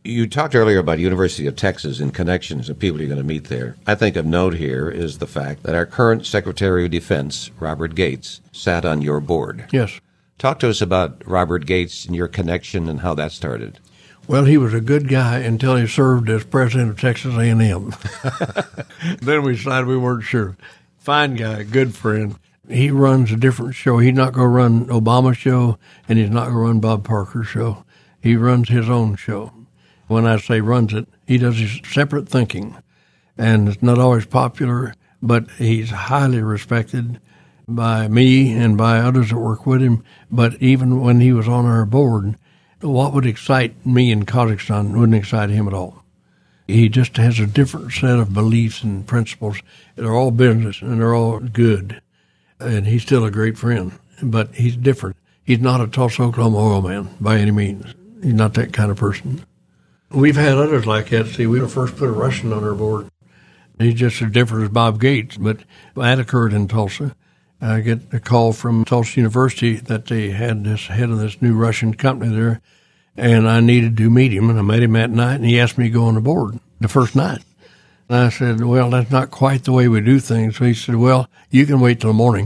You talked earlier about University of Texas and connections of people you're going to meet there. I think of note here is the fact that our current Secretary of Defense, Robert Gates, sat on your board. Yes. Talk to us about Robert Gates and your connection and how that started. Well, he was a good guy until he served as president of Texas A&M. Then we decided we weren't sure. Fine guy, good friend. He runs a different show. He's not going to run Obama's show, and he's not going to run Bob Parker's show. He runs his own show. When I say runs it, he does his separate thinking. And it's not always popular, but he's highly respected by me and by others that work with him. But even when he was on our board, what would excite me in Kazakhstan wouldn't excite him at all. He just has a different set of beliefs and principles. They're all business, and they're all good. And he's still a great friend, but he's different. He's not a Tulsa, Oklahoma oil man by any means. He's not that kind of person. We've had others like that. See, we first put a Russian on our board. He's just as different as Bob Gates, but that occurred in Tulsa. I get a call from Tulsa University that they had this head of this new Russian company there, and I needed to meet him, and I met him that night, and he asked me to go on the board the first night. And I said, well, that's not quite the way we do things. So he said, well, you can wait till the morning.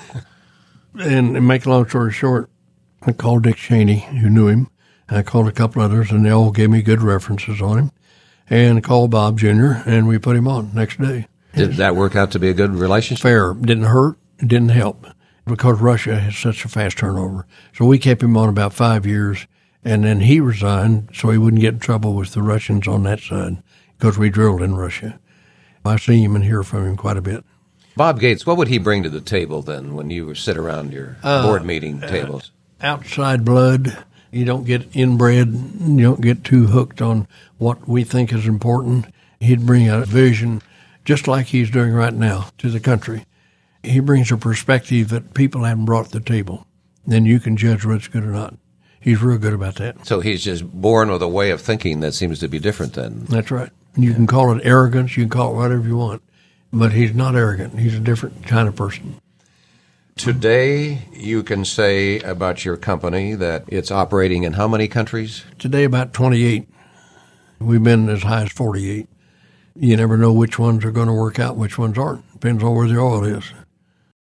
And to make a long story short, I called Dick Cheney, who knew him. I called a couple others, and they all gave me good references on him. And I called Bob Jr., and we put him on next day. Did that work out to be a good relationship? Fair. Didn't hurt. It didn't help because Russia has such a fast turnover. So we kept him on about 5 years, and then he resigned so he wouldn't get in trouble with the Russians on that side because we drilled in Russia. I see him and hear from him quite a bit. Bob Gates, what would he bring to the table then when you sit around your board meeting tables? Outside blood. You don't get inbred. You don't get too hooked on what we think is important. He'd bring a vision, just like he's doing right now, to the country. He brings a perspective that people haven't brought to the table. Then you can judge whether it's good or not. He's real good about that. So he's just born with a way of thinking that seems to be different then. That's right. You can call it arrogance. You can call it whatever you want. But he's not arrogant. He's a different kind of person. Today, you can say about your company that it's operating in how many countries? Today, about 28. We've been as high as 48. You never know which ones are going to work out, which ones aren't. Depends on where the oil is.